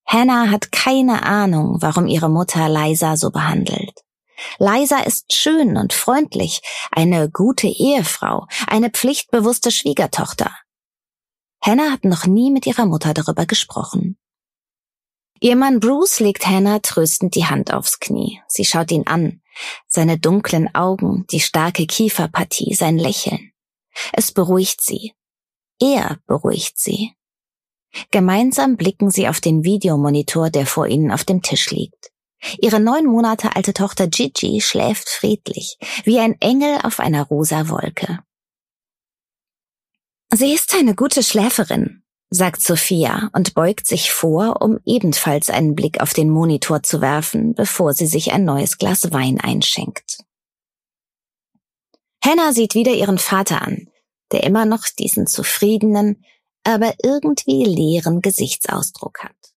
Hannah hat keine Ahnung, warum ihre Mutter Liza so behandelt. Liza ist schön und freundlich, eine gute Ehefrau, eine pflichtbewusste Schwiegertochter. Hannah hat noch nie mit ihrer Mutter darüber gesprochen. Ihr Mann Bruce legt Hannah tröstend die Hand aufs Knie. Sie schaut ihn an. Seine dunklen Augen, die starke Kieferpartie, sein Lächeln. Es beruhigt sie. Er beruhigt sie. Gemeinsam blicken sie auf den Videomonitor, der vor ihnen auf dem Tisch liegt. Ihre 9 Monate alte Tochter Gigi schläft friedlich, wie ein Engel auf einer rosa Wolke. Sie ist eine gute Schläferin, sagt Sophia und beugt sich vor, um ebenfalls einen Blick auf den Monitor zu werfen, bevor sie sich ein neues Glas Wein einschenkt. Hannah sieht wieder ihren Vater an, der immer noch diesen zufriedenen, aber irgendwie leeren Gesichtsausdruck hat.